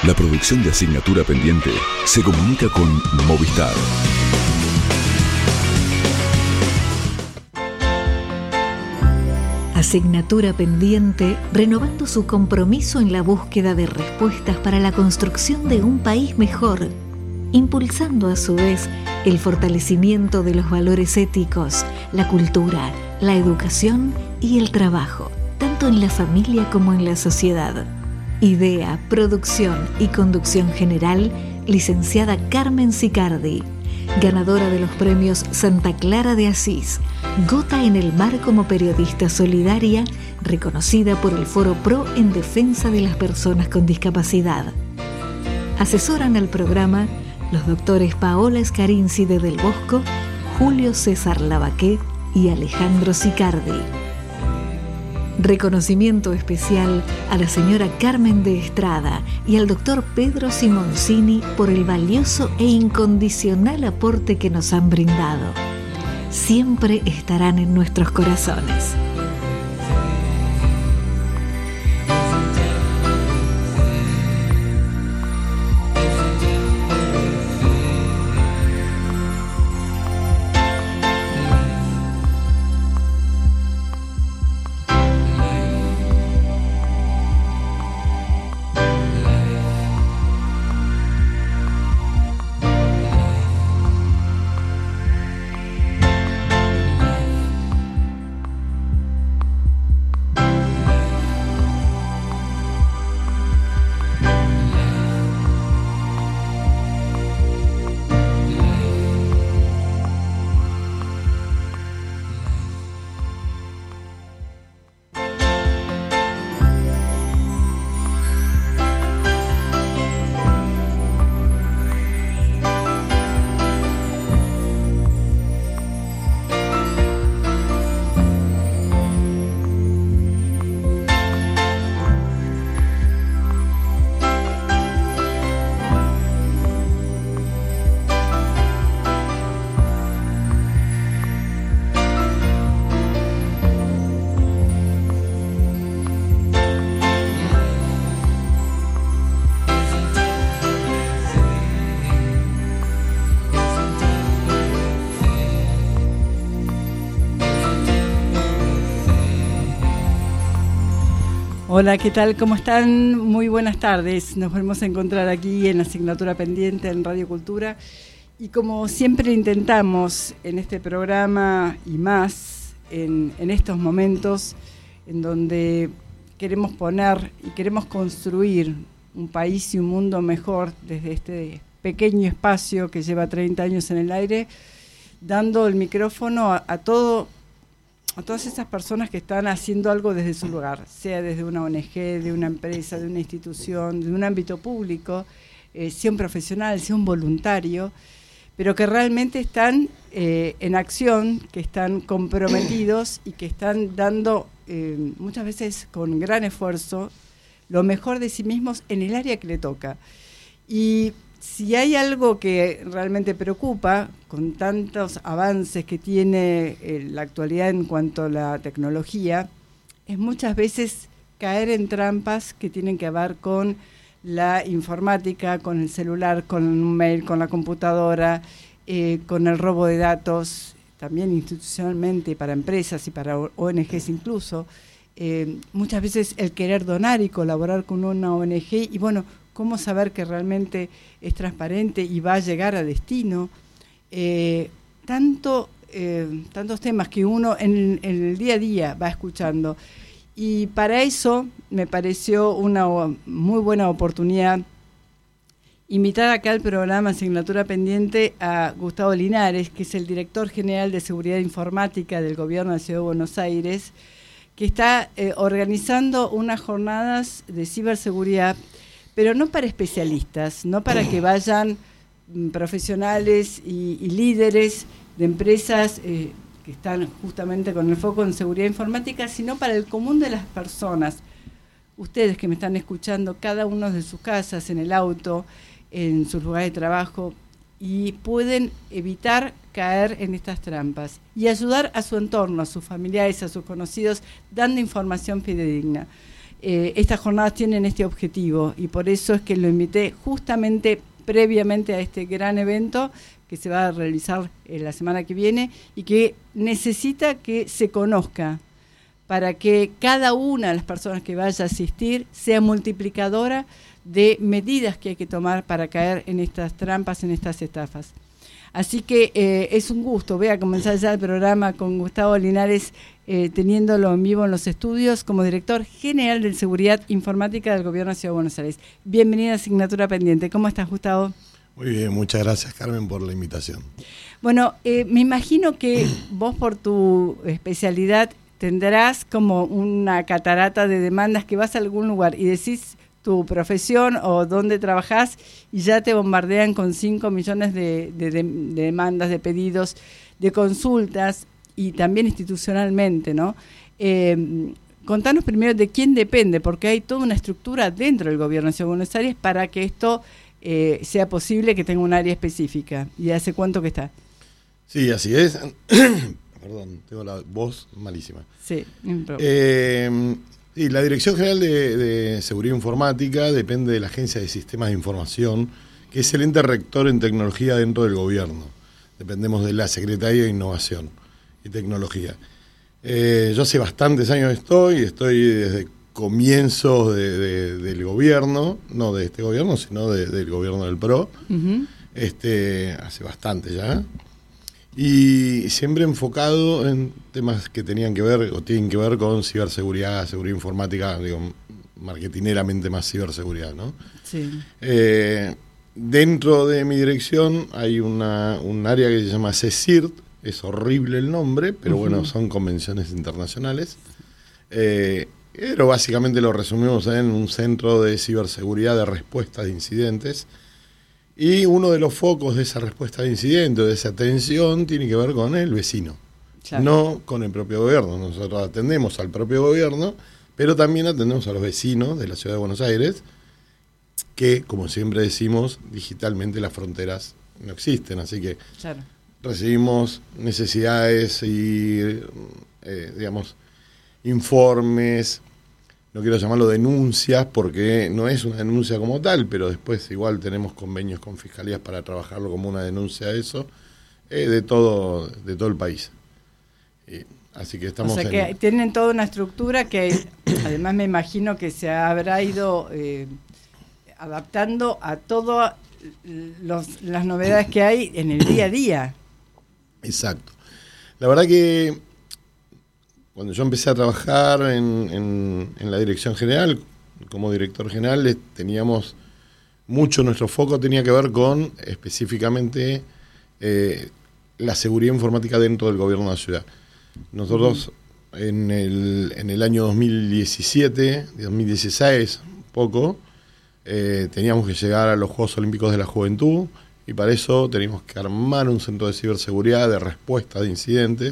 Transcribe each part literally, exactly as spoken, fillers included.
La producción de Asignatura Pendiente se comunica con Movistar. Asignatura Pendiente, renovando su compromiso en la búsqueda de respuestas para la construcción de un país mejor, impulsando a su vez el fortalecimiento de los valores éticos, la cultura, la educación y el trabajo, tanto en la familia como en la sociedad. Idea, producción y conducción general, licenciada Carmen Sicardi, ganadora de los premios Santa Clara de Asís, Gota en el Mar como periodista solidaria, reconocida por el Foro Pro en defensa de las personas con discapacidad. Asesoran al programa los doctores Paola Scarinci de Del Bosco, Julio César Lavaqué y Alejandro Sicardi. Reconocimiento especial a la señora Carmen de Estrada y al doctor Pedro Simoncini por el valioso e incondicional aporte que nos han brindado. Siempre estarán en nuestros corazones. Hola, ¿qué tal? ¿Cómo están? Muy buenas tardes. Nos volvemos a encontrar aquí en Asignatura Pendiente en Radio Cultura. Y como siempre intentamos en este programa y más, en, en estos momentos en donde queremos poner y queremos construir un país y un mundo mejor desde este pequeño espacio que lleva treinta años en el aire, dando el micrófono a, a todo... a todas esas personas que están haciendo algo desde su lugar, sea desde una O N G, de una empresa, de una institución, de un ámbito público, eh, sea un profesional, sea un voluntario, pero que realmente están eh, en acción, que están comprometidos y que están dando, eh, muchas veces con gran esfuerzo, lo mejor de sí mismos en el área que le toca. Y si hay algo que realmente preocupa, con tantos avances que tiene eh, la actualidad en cuanto a la tecnología, es muchas veces caer en trampas que tienen que ver con la informática, con el celular, con un mail, con la computadora, eh, con el robo de datos, también institucionalmente para empresas y para O N Ges incluso. Eh, muchas veces el querer donar y colaborar con una O N G, y bueno, cómo saber que realmente es transparente y va a llegar a destino. Eh, tanto, eh, tantos temas que uno en, en el día a día va escuchando. Y para eso me pareció una muy buena oportunidad invitar acá al programa Asignatura Pendiente a Gustavo Linares, que es el director general de Seguridad Informática del Gobierno de la Ciudad de Buenos Aires, que está eh, organizando unas jornadas de ciberseguridad, pero no para especialistas, no para que vayan mm, profesionales y, y líderes de empresas eh, que están justamente con el foco en seguridad informática, sino para el común de las personas. Ustedes que me están escuchando, cada uno de sus casas, en el auto, en sus lugares de trabajo, y pueden evitar caer en estas trampas y ayudar a su entorno, a sus familiares, a sus conocidos, dando información fidedigna. eh, estas jornadas tienen este objetivo y por eso es que lo invité justamente previamente a este gran evento que se va a realizar eh, la semana que viene y que necesita que se conozca para que cada una de las personas que vaya a asistir sea multiplicadora de medidas que hay que tomar para caer en estas trampas, en estas estafas. Así que eh, es un gusto. Voy a comenzar ya el programa con Gustavo Linares, eh, teniéndolo en vivo en los estudios como director general de Seguridad Informática del Gobierno de Ciudad de Buenos Aires. Bienvenida a Asignatura Pendiente. ¿Cómo estás, Gustavo? Muy bien, muchas gracias, Carmen, por la invitación. Bueno, eh, me imagino que vos por tu especialidad tendrás como una catarata de demandas que vas a algún lugar y decís tu profesión o dónde trabajás y ya te bombardean con cinco millones de, de, de, de demandas, de pedidos, de consultas y también institucionalmente, ¿no? Eh, contanos primero de quién depende, porque hay toda una estructura dentro del Gobierno de Ciudad de Buenos Aires para que esto eh, sea posible, que tenga un área específica. ¿Y hace cuánto que está? Sí, así es. Perdón, tengo la voz malísima. Sí, eh, Sí, la Dirección General de, de Seguridad Informática depende de la Agencia de Sistemas de Información, que es el ente rector en tecnología dentro del gobierno. Dependemos de la Secretaría de Innovación y Tecnología. Eh, yo hace bastantes años estoy, estoy desde comienzos de, de, del gobierno, no de este gobierno, sino de, del gobierno del P R O, uh-huh. este, hace bastante ya. Y siempre enfocado en temas que tenían que ver o tienen que ver con ciberseguridad, seguridad informática, digo, marketineramente más ciberseguridad, ¿no? Sí. Eh, dentro de mi dirección hay una un área que se llama CECIRT, es horrible el nombre, pero uh-huh. bueno, son convenciones internacionales. Eh, pero básicamente lo resumimos en un centro de ciberseguridad de respuesta de incidentes. Y uno de los focos de esa respuesta de incidente, de esa atención, tiene que ver con el vecino, claro. No con el propio gobierno. Nosotros atendemos al propio gobierno, pero también atendemos a los vecinos de la Ciudad de Buenos Aires, que, como siempre decimos, digitalmente las fronteras no existen. Así que claro. recibimos necesidades y, eh, digamos, informes. No quiero llamarlo denuncias porque no es una denuncia como tal, pero después igual tenemos convenios con fiscalías para trabajarlo como una denuncia de eso, eh, de todo de todo el país. Y, así que estamos. O sea en... que tienen toda una estructura que además me imagino que se habrá ido eh, adaptando a todas las novedades que hay en el día a día. Exacto. La verdad que cuando yo empecé a trabajar en, en, en la dirección general, como director general, teníamos mucho, nuestro foco tenía que ver con específicamente eh, la seguridad informática dentro del gobierno de la ciudad. Nosotros uh-huh. en, el, en el año dos mil diecisiete, dos mil dieciséis, poco, eh, teníamos que llegar a los Juegos Olímpicos de la Juventud y para eso teníamos que armar un centro de ciberseguridad, de respuesta de incidentes,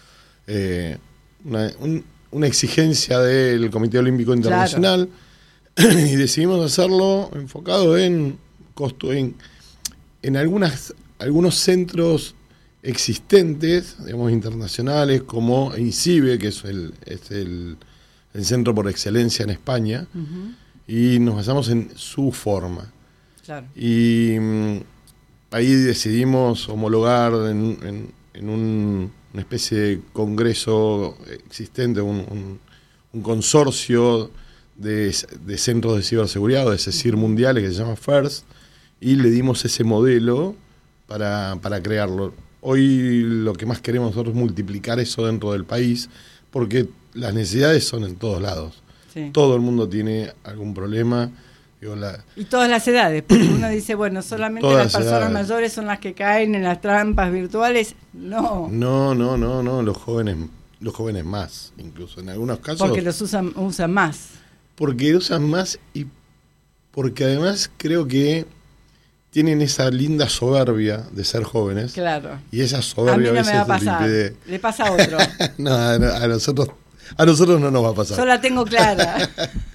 eh, Una, un, una exigencia del Comité Olímpico Internacional, claro. Y decidimos hacerlo enfocado en costo, en, en algunas, algunos centros existentes, digamos, internacionales, como INCIBE, que es el, es el, el centro por excelencia en España, uh-huh. y nos basamos en su forma. Claro. Y um, ahí decidimos homologar en, en, en un... una especie de congreso existente, un, un, un consorcio de, de centros de ciberseguridad o de CECIR mundiales que se llama FIRST, y le dimos ese modelo para, para crearlo. Hoy lo que más queremos nosotros es multiplicar eso dentro del país, porque las necesidades son en todos lados. Sí. Todo el mundo tiene algún problema. Digo, la, y todas las edades, porque uno dice, bueno, solamente las personas edades. mayores son las que caen en las trampas virtuales. No. No, no, no, no, los jóvenes, los jóvenes más, incluso en algunos casos. Porque los usan, usan más. Porque usan más y porque además creo que tienen esa linda soberbia de ser jóvenes. Claro. Y esa soberbia a mí no a veces me va a pasar. Impide... Le pasa a otro. no, a, a nosotros a nosotros no nos va a pasar. Yo la tengo clara.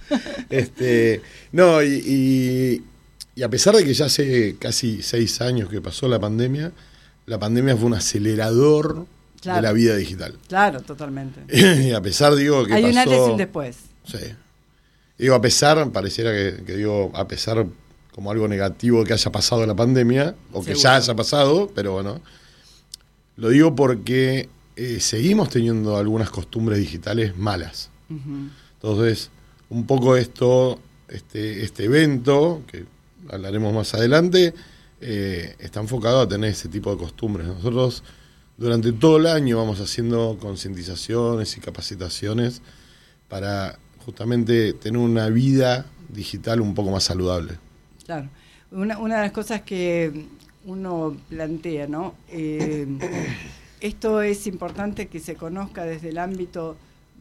este, no, y, y, y a pesar de que ya hace casi seis años que pasó la pandemia, la pandemia fue un acelerador claro. de la vida digital. Claro, totalmente. Y a pesar, digo, que Hay pasó... un antes y un después. Sí. Digo, a pesar, pareciera que, que digo, a pesar como algo negativo que haya pasado la pandemia, o que Seguro. ya haya pasado, pero bueno, lo digo porque eh, seguimos teniendo algunas costumbres digitales malas. Uh-huh. Entonces, un poco esto, este, este evento, que hablaremos más adelante, eh, está enfocado a tener ese tipo de costumbres. Nosotros durante todo el año vamos haciendo concientizaciones y capacitaciones para justamente tener una vida digital un poco más saludable. Claro. Una, una de las cosas que uno plantea, ¿no? Eh, esto es importante que se conozca desde el ámbito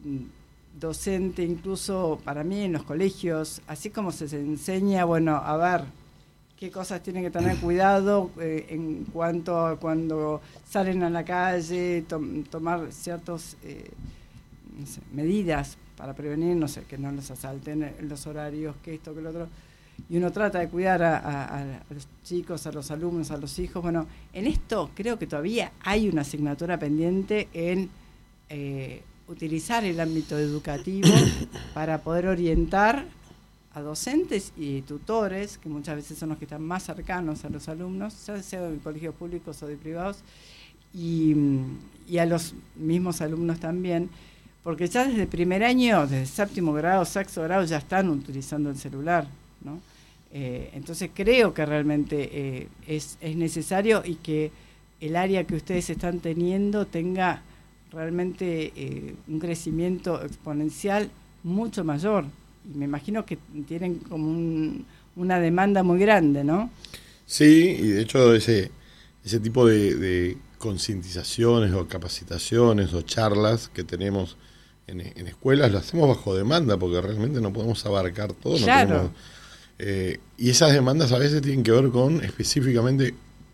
docente, incluso para mí en los colegios, así como se enseña, bueno, a ver qué cosas tienen que tener cuidado eh, en cuanto a cuando salen a la calle, to tomar ciertas eh, no sé, medidas para prevenir, no sé, que no los asalten en los horarios, que esto, que lo otro. Y uno trata de cuidar a, a, a los chicos, a los alumnos, a los hijos. Bueno, en esto creo que todavía hay una asignatura pendiente en eh, utilizar el ámbito educativo para poder orientar a docentes y tutores, que muchas veces son los que están más cercanos a los alumnos, ya sea de colegios públicos o de privados, y, y a los mismos alumnos también, porque ya desde primer año, desde séptimo grado, sexto grado, ya están utilizando el celular, ¿no? Eh, entonces creo que realmente eh, es, es necesario y que el área que ustedes están teniendo tenga realmente eh, un crecimiento exponencial mucho mayor. Y me imagino que tienen como un, una demanda muy grande, ¿no? Sí, y de hecho ese, ese tipo de, de concientizaciones o capacitaciones o charlas que tenemos en, en escuelas, lo hacemos bajo demanda porque realmente no podemos abarcar todo. Claro. No tenemos, eh, y esas demandas a veces tienen que ver con específicamente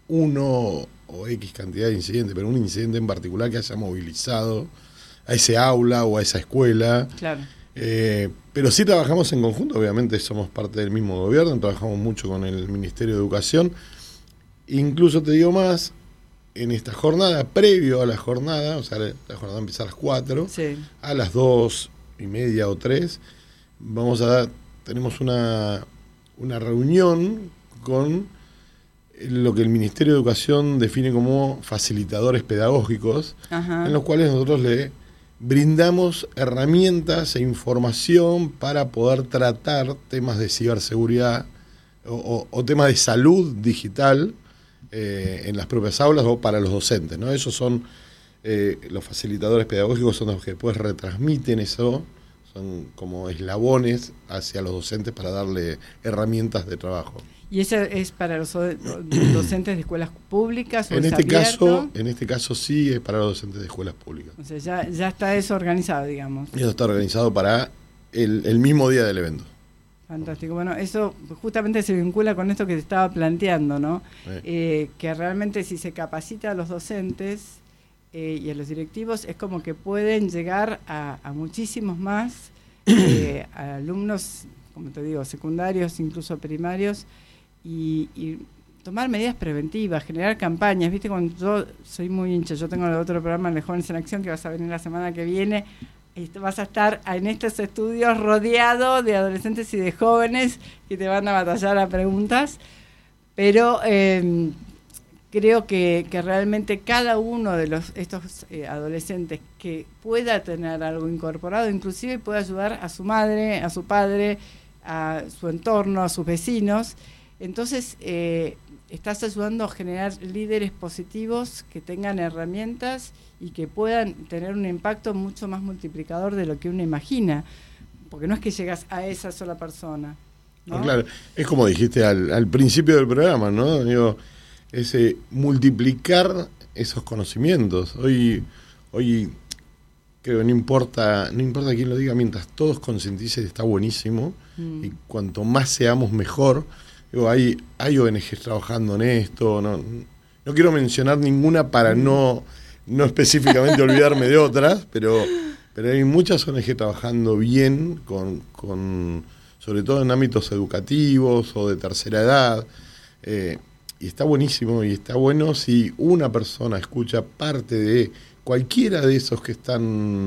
uno o X cantidad de incidentes, pero un incidente en particular que haya movilizado a ese aula o a esa escuela. Claro. Eh, pero sí trabajamos en conjunto, obviamente somos parte del mismo gobierno, trabajamos mucho con el Ministerio de Educación. Incluso te digo más, en esta jornada, previo a la jornada, o sea, la jornada empieza a las cuatro, Sí. a las dos y media o tres, vamos a dar, tenemos una, una reunión con lo que el Ministerio de Educación define como facilitadores pedagógicos, Ajá. en los cuales nosotros le brindamos herramientas e información para poder tratar temas de ciberseguridad o, o, o temas de salud digital eh, en las propias aulas o para los docentes, ¿no? Esos son eh, los facilitadores pedagógicos, son los que después retransmiten eso, son como eslabones hacia los docentes para darle herramientas de trabajo. ¿Y eso es para los docentes de escuelas públicas o En es este abierto? caso, en este caso sí es para los docentes de escuelas públicas. O sea, ya, ya está eso organizado, digamos. Y eso está organizado para el, el mismo día del evento. Fantástico. Bueno, eso justamente se vincula con esto que te estaba planteando, ¿no? Eh. Eh, que realmente si se capacita a los docentes eh, y a los directivos, es como que pueden llegar a, a muchísimos más eh, a alumnos, como te digo, secundarios, incluso primarios, y, y tomar medidas preventivas, generar campañas. Viste, cuando yo soy muy hincha, yo tengo el otro programa, el de Jóvenes en Acción, que vas a venir la semana que viene, y vas a estar en estos estudios rodeado de adolescentes y de jóvenes que te van a batallar a preguntas, pero eh, creo que, que realmente cada uno de los estos eh, adolescentes que pueda tener algo incorporado, inclusive puede ayudar a su madre, a su padre, a su entorno, a sus vecinos. Entonces, eh, estás ayudando a generar líderes positivos que tengan herramientas y que puedan tener un impacto mucho más multiplicador de lo que uno imagina, porque no es que llegas a esa sola persona, ¿no? No, claro, es como dijiste al, al principio del programa, ¿no? Digo, ese multiplicar esos conocimientos. Hoy, hoy creo que no importa, no importa quién lo diga, mientras todos concienticen está buenísimo, mm. y cuanto más seamos mejor. Digo, hay, hay O N Ges trabajando en esto, no, no quiero mencionar ninguna para no, no específicamente olvidarme de otras, pero, pero hay muchas O N Ges trabajando bien, con, con, sobre todo en ámbitos educativos o de tercera edad, eh, y está buenísimo, y está bueno si una persona escucha parte de cualquiera de esos que están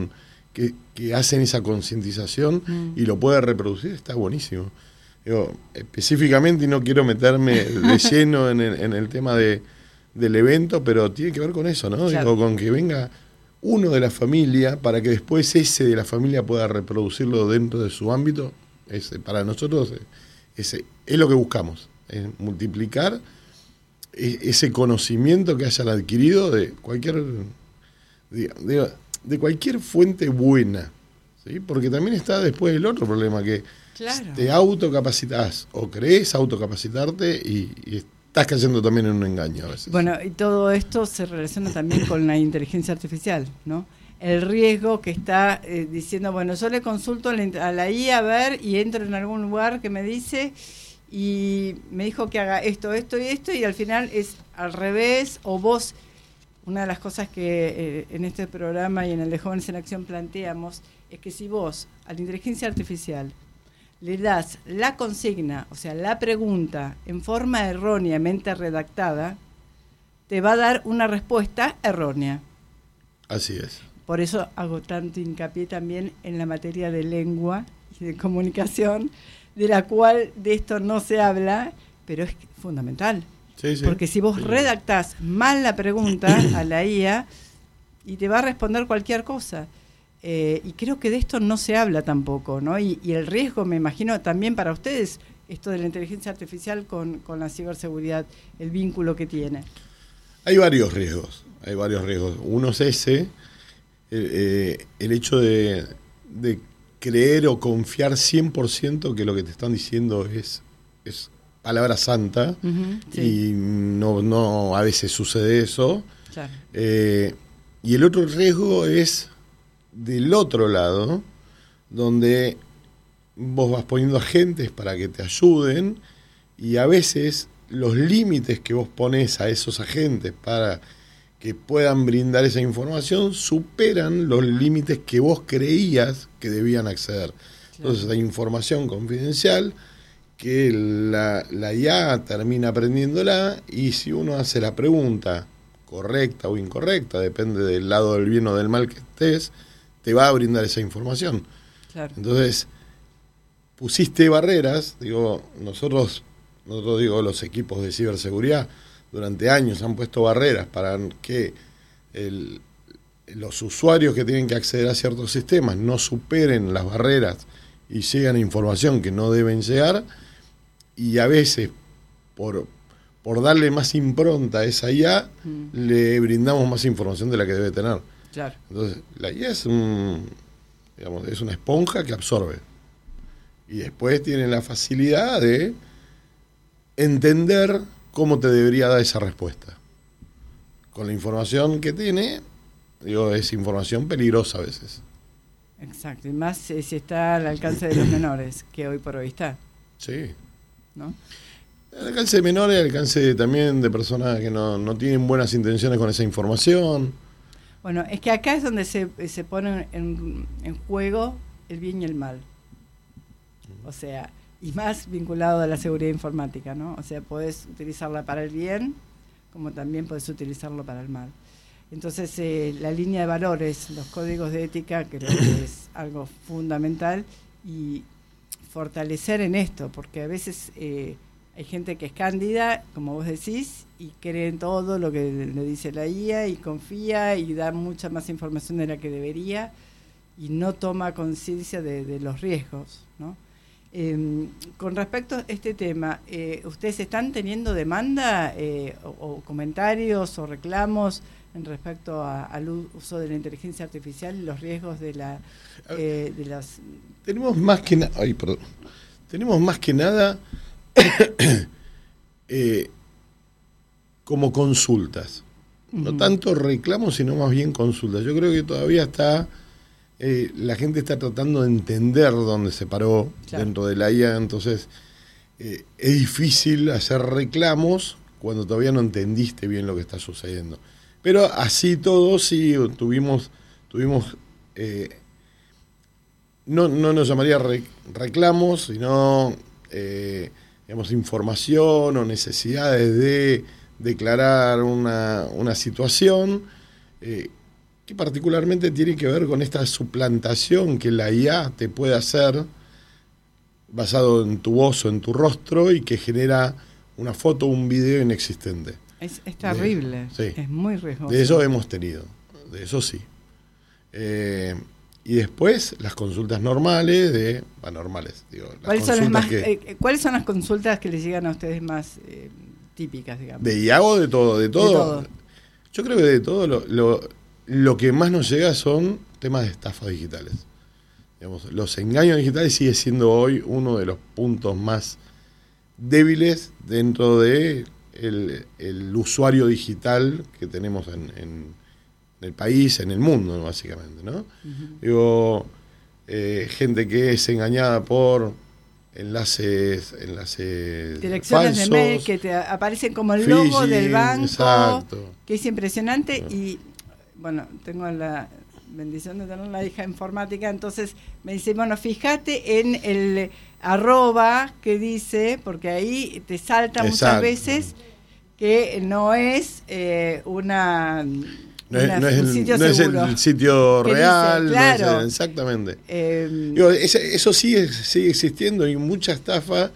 que, que hacen esa concientización mm. y lo puede reproducir, está buenísimo. Digo, específicamente, y no quiero meterme de lleno en el, en el tema de, del evento, pero tiene que ver con eso, ¿no? Claro. Digo, con que venga uno de la familia para que después ese de la familia pueda reproducirlo dentro de su ámbito. Es, para nosotros es, es lo que buscamos, es multiplicar ese conocimiento que hayan adquirido de cualquier de, de, de cualquier fuente buena, ¿sí? Porque también está después el otro problema, que claro. te autocapacitas o crees autocapacitarte y, y estás cayendo también en un engaño a veces. Bueno, y todo esto se relaciona también con la inteligencia artificial, ¿no? El riesgo que está eh, diciendo, bueno, yo le consulto a la I A a ver y entro en algún lugar que me dice y me dijo que haga esto, esto y esto, y al final es al revés, o vos, una de las cosas que eh, en este programa y en el de Jóvenes en Acción planteamos, es que si vos a la inteligencia artificial le das la consigna, o sea, la pregunta en forma erróneamente redactada, te va a dar una respuesta errónea. Así es. Por eso hago tanto hincapié también en la materia de lengua y de comunicación, de la cual de esto no se habla, pero es fundamental. Sí, sí. Porque si vos sí. redactás mal la pregunta a la I A, y te va a responder cualquier cosa. Eh, y creo que de esto no se habla tampoco, ¿no? Y, y el riesgo, me imagino, también para ustedes, esto de la inteligencia artificial con, con la ciberseguridad, el vínculo que tiene. Hay varios riesgos, hay varios riesgos. Uno es ese, eh, el hecho de, de creer o confiar cien por ciento que lo que te están diciendo es, es palabra santa, uh-huh, sí. y no, no a veces sucede eso. Claro. Eh, y el otro riesgo es del otro lado, donde vos vas poniendo agentes para que te ayuden, y a veces los límites que vos pones a esos agentes para que puedan brindar esa información superan los límites que vos creías que debían acceder. Entonces hay información confidencial que la, la I A termina aprendiéndola, y si uno hace la pregunta correcta o incorrecta, depende del lado del bien o del mal que estés, te va a brindar esa información. Claro. Entonces, pusiste barreras, digo, nosotros, nosotros digo, los equipos de ciberseguridad durante años han puesto barreras para que el, los usuarios que tienen que acceder a ciertos sistemas no superen las barreras y lleguen a información que no deben llegar, y a veces por, por darle más impronta a esa I A, mm. le brindamos más información de la que debe tener. Claro. Entonces, la I A es un, digamos, es una esponja que absorbe, y después tiene la facilidad de entender cómo te debería dar esa respuesta. Con la información que tiene, digo, es información peligrosa a veces. Exacto, y más eh, si está al alcance de los menores, que hoy por hoy está. Sí. ¿No? Al alcance de menores, al alcance también de personas que no, no tienen buenas intenciones con esa información. Bueno, es que acá es donde se, se pone en, en juego el bien y el mal. O sea, y más vinculado a la seguridad informática, ¿no? O sea, podés utilizarla para el bien, como también podés utilizarlo para el mal. Entonces, eh, la línea de valores, los códigos de ética, creo que es algo fundamental, y fortalecer en esto, porque a veces eh, hay gente que es cándida, como vos decís, y cree en todo lo que le dice la I A, y confía, y da mucha más información de la que debería, y no toma conciencia de, de los riesgos, ¿no? Eh, con respecto a este tema, eh, ¿ustedes están teniendo demanda eh, o, o comentarios o reclamos en respecto a, al uso de la inteligencia artificial y los riesgos de la eh, de las tenemos más que nada ay perdón tenemos más que nada eh, como consultas, uh-huh. no tanto reclamos sino más bien consultas. Yo creo que todavía está eh, la gente está tratando de entender dónde se paró, claro. dentro de la I A, entonces eh, es difícil hacer reclamos cuando todavía no entendiste bien lo que está sucediendo. Pero así todo, sí, tuvimos, tuvimos eh, no, no nos llamaría re, reclamos, sino eh, digamos, información o necesidades de declarar una, una situación eh, que particularmente tiene que ver con esta suplantación que la I A te puede hacer basado en tu voz o en tu rostro y que genera una foto o un video inexistente. Es, es terrible, de, sí, es muy riesgoso. De eso hemos tenido, de eso sí. Eh, y después las consultas normales de, bueno, normales, digo, las ¿Cuáles son las más, que, eh, ¿Cuáles son las consultas que les llegan a ustedes más eh, típicas, digamos? De I A O, de todo, de todo. De todo. Yo creo que de todo lo, lo, lo que más nos llega son temas de estafas digitales. Digamos, los engaños digitales sigue siendo hoy uno de los puntos más débiles dentro de el, el usuario digital que tenemos en, en, en el país, en el mundo, básicamente, ¿no? Uh-huh. Digo, eh, gente que es engañada por enlaces, enlaces direcciones falsos, de mail que te aparecen como el logo phishing, del banco, exacto, que es impresionante. Y bueno, tengo la bendición de tener una hija informática, entonces me dice, bueno, fíjate en el arroba que dice, porque ahí te salta exacto, muchas veces que no es eh, una... No es, Una, no, es el, sitio no es el sitio real, dice, claro, no es el, exactamente. Eh, Digo, ese, eso sigue, sigue existiendo, hay mucha estafa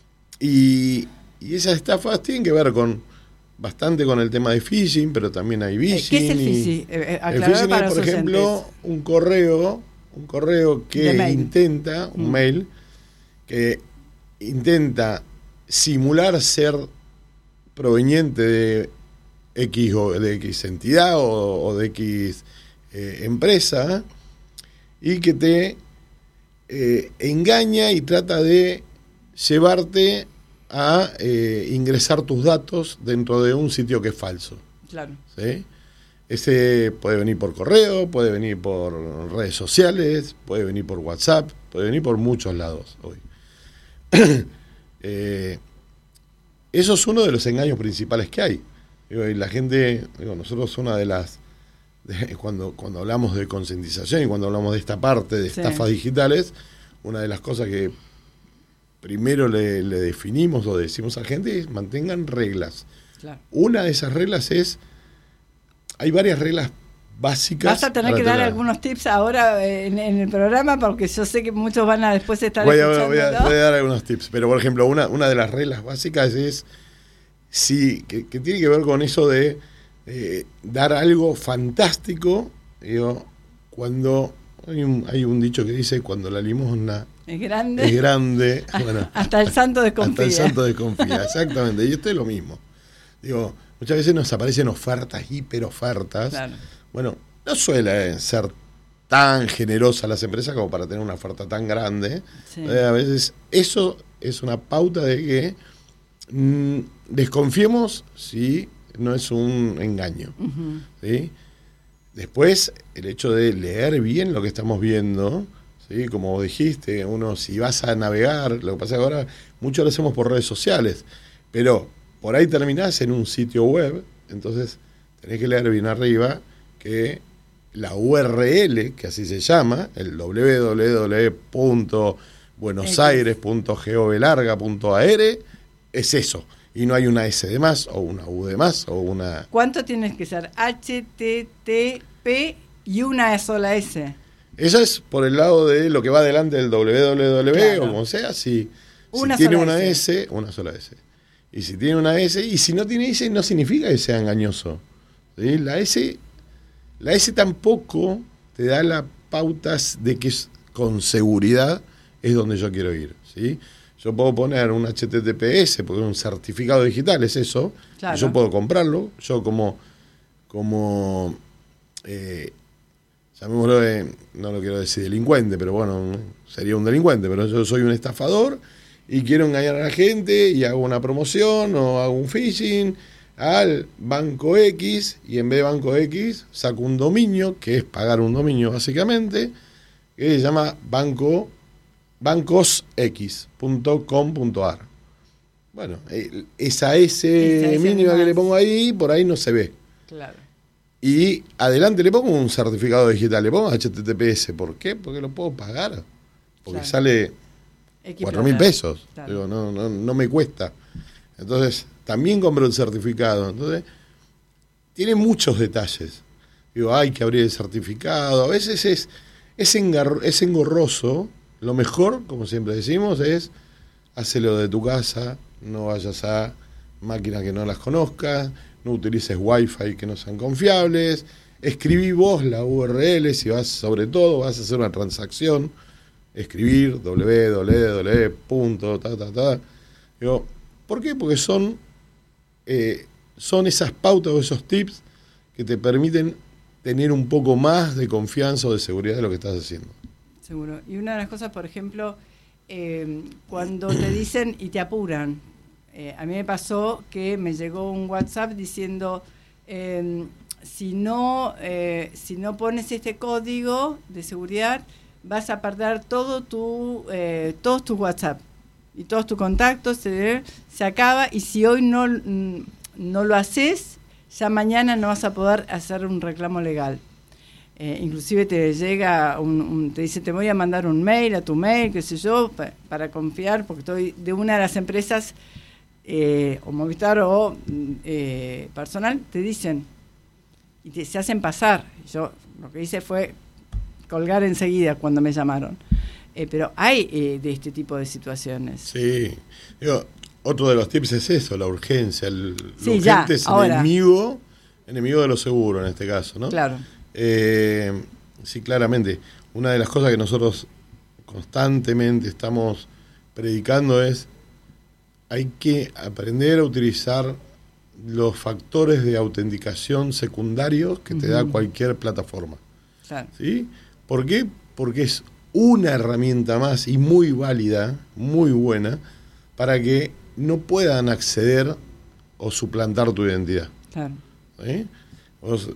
y, y esas estafas tienen que ver con bastante con el tema de phishing, pero también hay phishing. ¿Qué es el phishing? Eh, el phishing es, por ejemplo, un correo, un correo que intenta, un mm. mail, que intenta simular ser proveniente de X o de X entidad o, o de X eh, empresa y que te eh, engaña y trata de llevarte a eh, ingresar tus datos dentro de un sitio que es falso. Claro. ¿Sí? Ese puede venir por correo, puede venir por redes sociales, puede venir por WhatsApp, puede venir por muchos lados hoy. eh, eso es uno de los engaños principales que hay. Digo, y la gente, digo, nosotros una de las, de, cuando, cuando hablamos de concientización y cuando hablamos de esta parte de sí. estafas digitales, una de las cosas que primero le, le definimos o decimos a la gente es mantengan reglas. Claro. Una de esas reglas es, hay varias reglas básicas. Vas a tener que dar tener. algunos tips ahora en, en el programa porque yo sé que muchos van a después estar voy a, escuchando. Voy a, voy a dar algunos tips, pero por ejemplo, una, una de las reglas básicas es sí, que, que tiene que ver con eso de eh, dar algo fantástico, digo, cuando hay un, hay un dicho que dice cuando la limosna es grande, es grande bueno, hasta el santo desconfía. Hasta el santo desconfía, exactamente, y esto es lo mismo. Digo, muchas veces nos aparecen ofertas, hiper ofertas. Claro. Bueno, no suelen ser tan generosas las empresas como para tener una oferta tan grande. Sí. Eh, a veces eso es una pauta de que mmm, desconfiemos si no es un engaño. Uh-huh. ¿Sí? Después, el hecho de leer bien lo que estamos viendo, ¿sí? Como dijiste, uno si vas a navegar, lo que pasa es que ahora mucho lo hacemos por redes sociales, pero por ahí terminás en un sitio web, entonces tenés que leer bien arriba que la U R L, que así se llama, el doble u doble u doble u punto buenos aires punto gov larga punto a r, es eso. Y no hay una S de más, o una U de más, o una... ¿Cuánto tienes que ser? H T T P y una sola S. Eso es por el lado de lo que va delante del doble u doble u doble u, claro. O como sea, si, si tiene una S. S, una sola S. Y si tiene una S, y si no tiene S, no significa que sea engañoso. ¿Sí? La S, la S tampoco te da las pautas de que es, con seguridad es donde yo quiero ir, ¿sí? Yo puedo poner un H T T P S, porque un certificado digital es eso, claro. Yo puedo comprarlo, yo como, como eh, llamémoslo, de, no lo quiero decir delincuente, pero bueno, sería un delincuente, pero yo soy un estafador y quiero engañar a la gente y hago una promoción o hago un phishing al Banco X y en vez de Banco X saco un dominio, que es pagar un dominio básicamente, que se llama Banco bancos x punto com punto a r. Bueno, esa S esa mínima que le pongo ahí, por ahí no se ve. Claro. Y adelante le pongo un certificado digital, le pongo H T T P S. ¿Por qué? Porque lo puedo pagar. Porque claro. Sale cuatro mil pesos. Claro. Digo, no, no, no me cuesta. Entonces, también compro el certificado. Entonces, tiene muchos detalles. digo, hay que abrir el certificado. A veces es, es, engar, es engorroso. Lo mejor, como siempre decimos, es hacelo de tu casa, no vayas a máquinas que no las conozcas, no utilices wifi que no sean confiables, escribí vos la U R L, si vas, sobre todo, vas a hacer una transacción, escribir www, punto, ta, ta, ta. Digo, ¿por qué? Porque son, eh, son esas pautas o esos tips que te permiten tener un poco más de confianza o de seguridad de lo que estás haciendo. Seguro. Y una de las cosas, por ejemplo, eh, cuando te dicen y te apuran, eh, a mí me pasó que me llegó un WhatsApp diciendo, eh, si no, eh, si no pones este código de seguridad, vas a perder todo tu, eh, todos tus WhatsApp y todos tus contactos, se, se acaba, y si hoy no, no lo haces, ya mañana no vas a poder hacer un reclamo legal. Eh, inclusive te llega, un, un, te dice, te voy a mandar un mail a tu mail, qué sé yo, pa, para confiar, porque estoy de una de las empresas, eh, o Movistar o eh, personal, te dicen, y te, se hacen pasar. Yo lo que hice fue colgar enseguida cuando me llamaron. Eh, pero hay eh, de este tipo de situaciones. Sí. Digo, otro de los tips es eso, la urgencia. El, sí, la urgente ya, es ahora. enemigo, enemigo de lo seguro en este caso, ¿no? Claro. Eh, sí, claramente. Una de las cosas que nosotros constantemente estamos predicando es hay que aprender a utilizar los factores de autenticación secundarios que uh-huh. te da cualquier plataforma. Claro. ¿Sí? ¿Por qué? Porque es una herramienta más y muy válida, muy buena, para que no puedan acceder o suplantar tu identidad. Claro. ¿Sí? Vos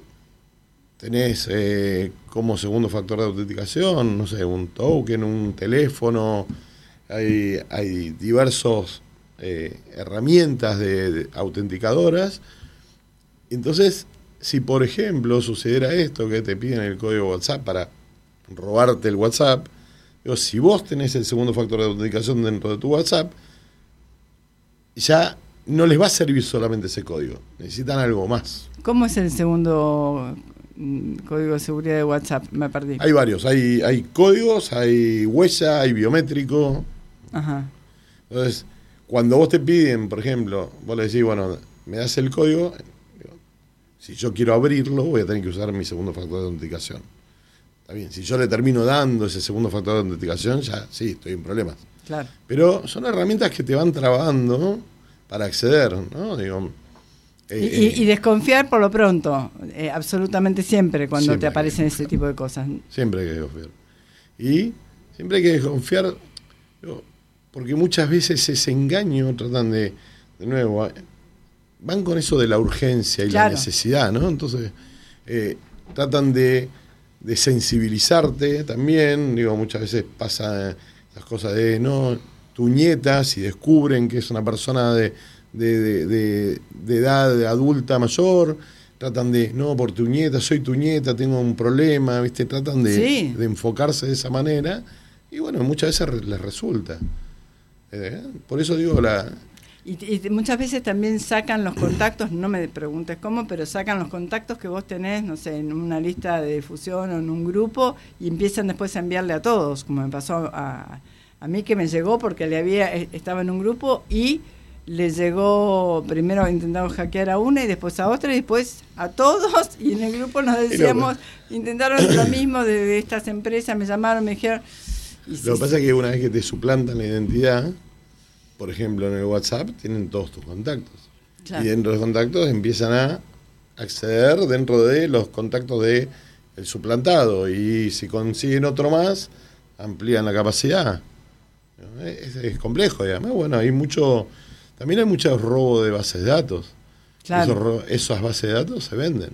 tenés eh, como segundo factor de autenticación, no sé, un token, un teléfono, hay, hay diversos eh, herramientas de, de autenticadoras. Entonces, si por ejemplo sucediera esto, que te piden el código WhatsApp para robarte el WhatsApp, digo, si vos tenés el segundo factor de autenticación dentro de tu WhatsApp, ya no les va a servir solamente ese código, necesitan algo más. ¿Cómo es el segundo código de seguridad de WhatsApp? Me perdí. Hay varios, hay, hay códigos, hay huella, hay biométrico. Ajá. Entonces, cuando vos te piden, por ejemplo, vos le decís, bueno, me das el código, digo, si yo quiero abrirlo, voy a tener que usar mi segundo factor de autenticación. Está bien, si yo le termino dando ese segundo factor de autenticación, ya sí, estoy en problemas. Claro. Pero son herramientas que te van trabando para acceder, ¿no? Digo, eh, y, y, y desconfiar por lo pronto, eh, absolutamente siempre cuando siempre te aparecen ese tipo de cosas. Siempre hay que desconfiar. Y siempre hay que desconfiar, digo, porque muchas veces ese engaño tratan de, de nuevo, van con eso de la urgencia y claro. la necesidad, ¿no? Entonces, eh, tratan de, de sensibilizarte también, digo, muchas veces pasa las cosas de, no, tu nieta, si descubren que es una persona de, de, de, de, de edad adulta mayor, tratan de, no, por tu nieta, soy tu nieta, tengo un problema, ¿viste? Tratan de, sí. de enfocarse de esa manera, y bueno, muchas veces les resulta. Eh, por eso digo la... Y, y muchas veces también sacan los contactos, no me preguntes cómo, pero sacan los contactos que vos tenés, no sé, en una lista de difusión o en un grupo, y empiezan después a enviarle a todos, como me pasó a, a mí, que me llegó porque le había estaba en un grupo y le llegó, primero intentaron hackear a una y después a otra y después a todos, y en el grupo nos decíamos, intentaron lo mismo de, de estas empresas, me llamaron, me dijeron... Y lo sí, que pasa sí. es que una vez que te suplantan la identidad, por ejemplo en el WhatsApp, tienen todos tus contactos. Claro. Y dentro de los contactos empiezan a acceder dentro de los contactos de el suplantado, y si consiguen otro más, amplían la capacidad. Es, es complejo, y además, bueno, hay mucho, también hay mucho robo de bases de datos. Claro. Esos, esas bases de datos se venden.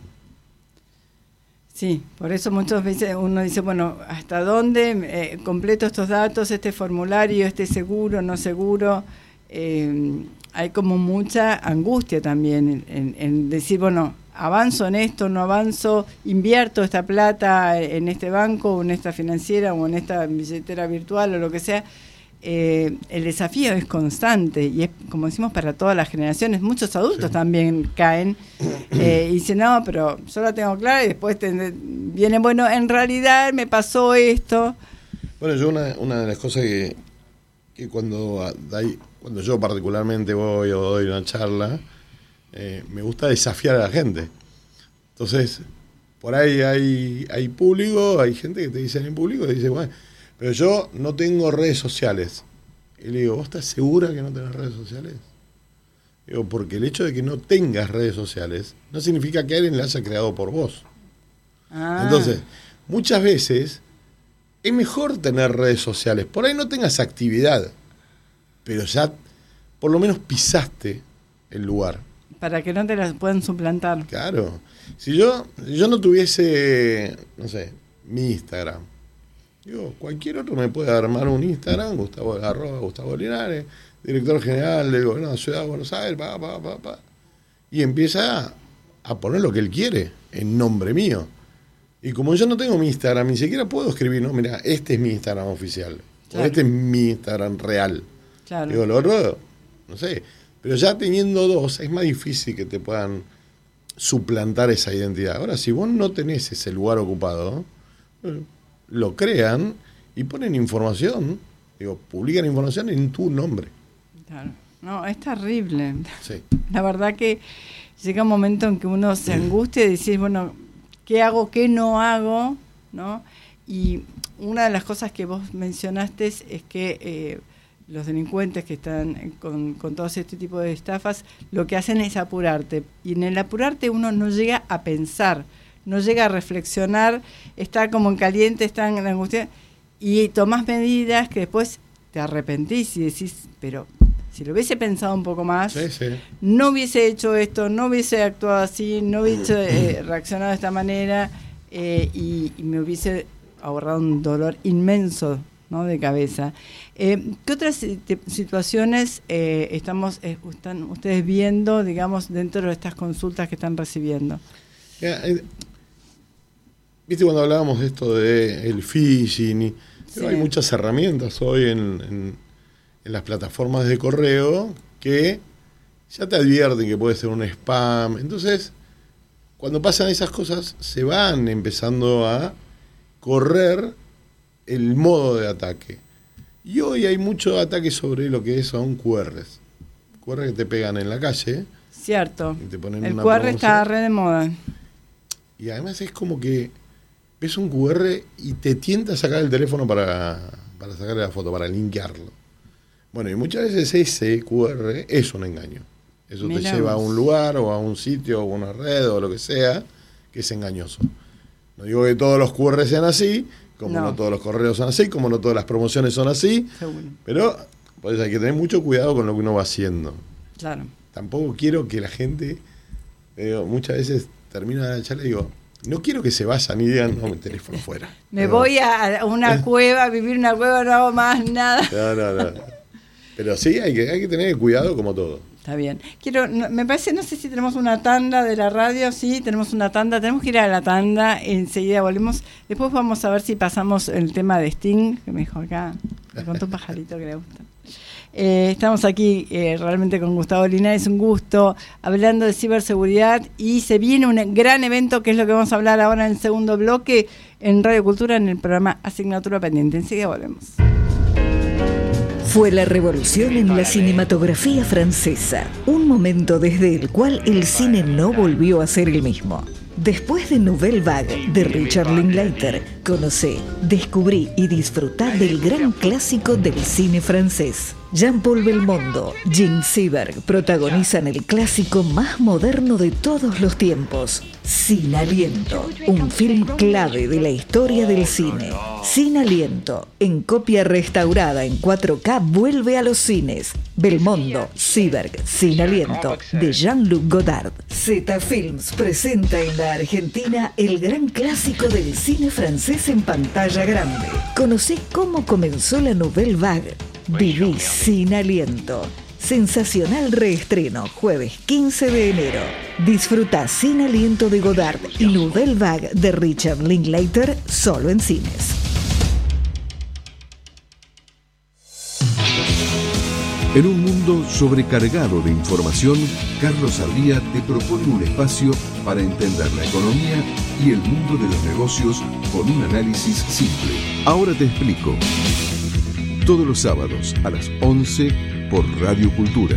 Sí, por eso muchas veces uno dice, bueno, ¿hasta dónde eh, completo estos datos, este formulario, este seguro, no seguro? Eh, hay como mucha angustia también en, en decir, bueno, avanzo en esto, no avanzo, invierto esta plata en este banco o en esta financiera o en esta billetera virtual o lo que sea. eh, el desafío es constante y es, como decimos, para todas las generaciones. Muchos adultos sí. también caen eh, y dicen, no, pero yo la tengo clara, y después te, viene, bueno, en realidad me pasó esto. Bueno, yo una, una de las cosas que, que cuando, hay, cuando yo particularmente voy o doy una charla, eh, me gusta desafiar a la gente. Entonces, por ahí hay, hay público, hay gente que te dice en público, te dice, bueno, pero yo no tengo redes sociales. Y le digo, ¿vos estás segura que no tenés redes sociales? Digo, porque el hecho de que no tengas redes sociales no significa que alguien las haya creado por vos. Ah. Entonces, muchas veces es mejor tener redes sociales. Por ahí no tengas actividad, pero ya por lo menos pisaste el lugar. Para que no te las puedan suplantar. Claro. Si yo, si yo no tuviese, no sé, mi Instagram, digo, cualquier otro me puede armar un Instagram, Gustavo, arroba Gustavo Linares, director general del gobierno de la Ciudad de Buenos Aires, pa, pa, pa, pa, y empieza a, a poner lo que él quiere en nombre mío. Y como yo no tengo mi Instagram, ni siquiera puedo escribir, no, mira, este es mi Instagram oficial, claro. o este es mi Instagram real. Claro. Digo, lo otro, no sé, pero ya teniendo dos, es más difícil que te puedan suplantar esa identidad. Ahora, si vos no tenés ese lugar ocupado, lo crean y ponen información, digo, publican información en tu nombre. Claro. No, es terrible. Sí. La verdad que llega un momento en que uno se angustia y dice, bueno, ¿qué hago, qué no hago? ¿No? Y una de las cosas que vos mencionaste es que eh, los delincuentes que están con, con todo este tipo de estafas, lo que hacen es apurarte. Y en el apurarte uno no llega a pensar, no llega a reflexionar, está como en caliente, está en la angustia, y tomás medidas que después te arrepentís y decís, pero si lo hubiese pensado un poco más, sí, sí. no hubiese hecho esto, no hubiese actuado así, no hubiese eh, reaccionado de esta manera, eh, y, y me hubiese ahorrado un dolor inmenso, ¿no?, de cabeza. Eh, ¿Qué otras situaciones eh, estamos eh, están ustedes viendo, digamos, dentro de estas consultas que están recibiendo? Yeah, eh, Viste cuando hablábamos de esto de el phishing, y, sí. hay muchas herramientas hoy en, en, en las plataformas de correo que ya te advierten que puede ser un spam. Entonces, cuando pasan esas cosas, se van empezando a correr el modo de ataque. Y hoy hay mucho ataque sobre lo que son Q Rs. Q Rs que te pegan en la calle. Cierto. Y te ponen el una Q R promoción. Está re de moda. Y además es como que ves un Q R y te tienta a sacar el teléfono para, para sacarle la foto, para linkearlo. Bueno, y muchas veces ese Q R es un engaño. Eso Miramos. Te lleva a un lugar o a un sitio o a una red o lo que sea, que es engañoso. No digo que todos los Q R sean así, como no, no todos los correos son así, como no todas las promociones son así, Seguro. Pero pues hay que tener mucho cuidado con lo que uno va haciendo. Claro. Tampoco quiero que la gente, digo, muchas veces termina la charla y digo, no quiero que se vayan y digan, no, mi teléfono fuera. Me no. voy a una cueva, a vivir en una cueva, no hago más nada. No, no, no. Pero sí, hay que, hay que tener cuidado como todo. Está bien. Quiero, no, me parece, no sé si tenemos una tanda de la radio, sí, tenemos una tanda, tenemos que ir a la tanda, enseguida volvemos. Después vamos a ver si pasamos el tema de Sting, que me dijo acá, me contó un pajarito que le gusta. Eh, estamos aquí eh, realmente con Gustavo Linares, es un gusto, hablando de ciberseguridad, y se viene un gran evento que es lo que vamos a hablar ahora en el segundo bloque en Radio Cultura en el programa Asignatura Pendiente. Enseguida volvemos. Fue la revolución en la cinematografía francesa, un momento desde el cual el cine no volvió a ser el mismo. Después de Nouvelle Vague de Richard Linklater, conocé, descubrí y disfrutá del gran clásico del cine francés. Jean-Paul Belmondo, Jean Seberg protagonizan el clásico más moderno de todos los tiempos, Sin Aliento, un film clave de la historia del cine. Sin Aliento, en copia restaurada en cuatro K, vuelve a los cines. Belmondo, Seberg, Sin Aliento, de Jean-Luc Godard. Z Films presenta en la Argentina el gran clásico del cine francés en pantalla grande. Conocé cómo comenzó la Nouvelle Vague. Viví Sin Aliento. Sensacional reestreno, jueves quince de enero. Disfruta Sin Aliento de Godard y Nouvelle Vague de Richard Linklater solo en cines. En un mundo sobrecargado de información, Carlos Ardía te propone un espacio para entender la economía y el mundo de los negocios con un análisis simple. Ahora te explico. Todos los sábados a las once por Radio Cultura.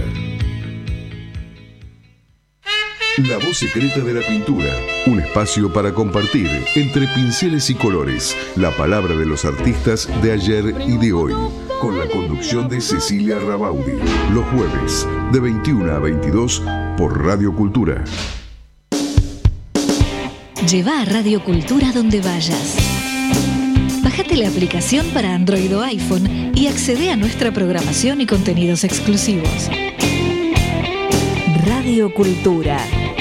La voz secreta de la pintura. Un espacio para compartir, entre pinceles y colores, la palabra de los artistas de ayer y de hoy. Con la conducción de Cecilia Rabaudi. Los jueves, de veintiuna a veintidós, por Radio Cultura. Lleva a Radio Cultura donde vayas. Bájate la aplicación para Android o iPhone y accede a nuestra programación y contenidos exclusivos. Radio Cultura.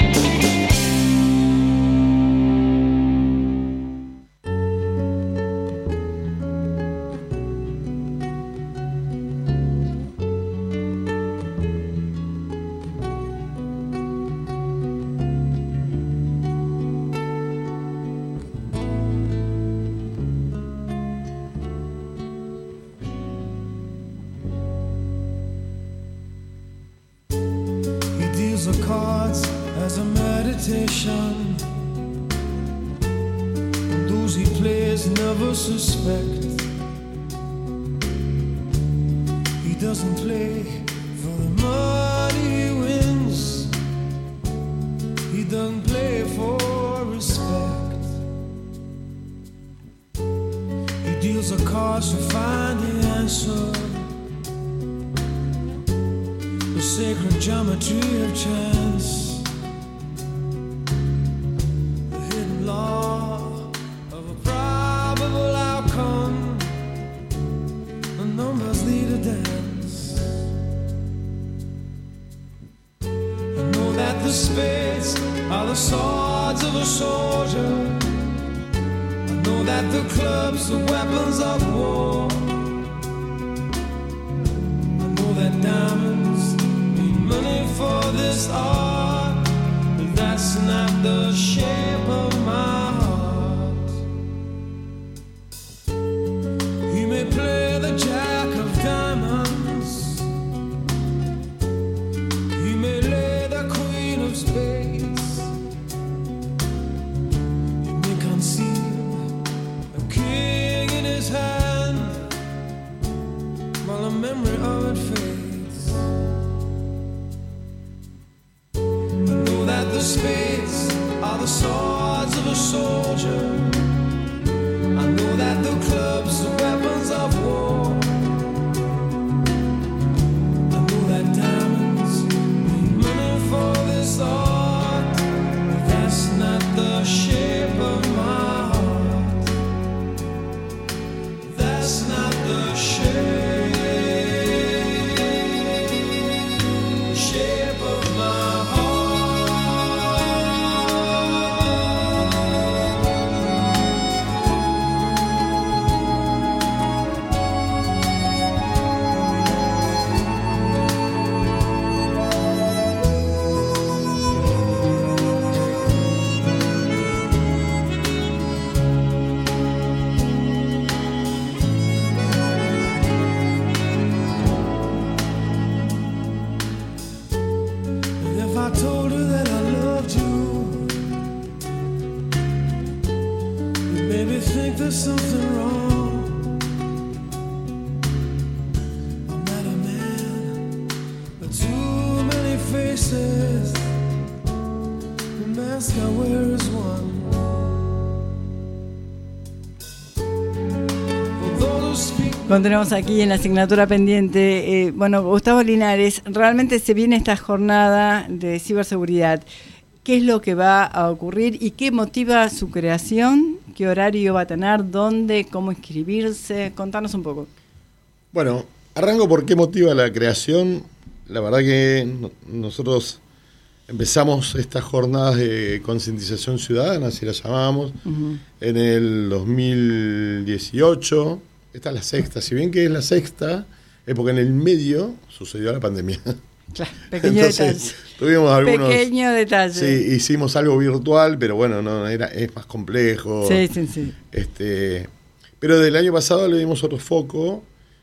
Continuamos aquí en la asignatura pendiente. Eh, bueno, Gustavo Linares, realmente se viene esta jornada de ciberseguridad. ¿Qué es lo que va a ocurrir y qué motiva su creación? ¿Qué horario va a tener? ¿Dónde? ¿Cómo inscribirse? Contanos un poco. Bueno, arranco por qué motiva la creación. La verdad que nosotros empezamos estas jornadas de concientización ciudadana, así las llamamos, uh-huh. en el dos mil dieciocho. Esta es la sexta, si bien que es la sexta, es porque en el medio sucedió la pandemia. Claro, pequeño Entonces, detalle. Tuvimos algunos. Pequeño detalle. Sí, hicimos algo virtual, pero bueno, no era, es más complejo. Sí, sí, sí. Este, pero del año pasado le dimos otro foco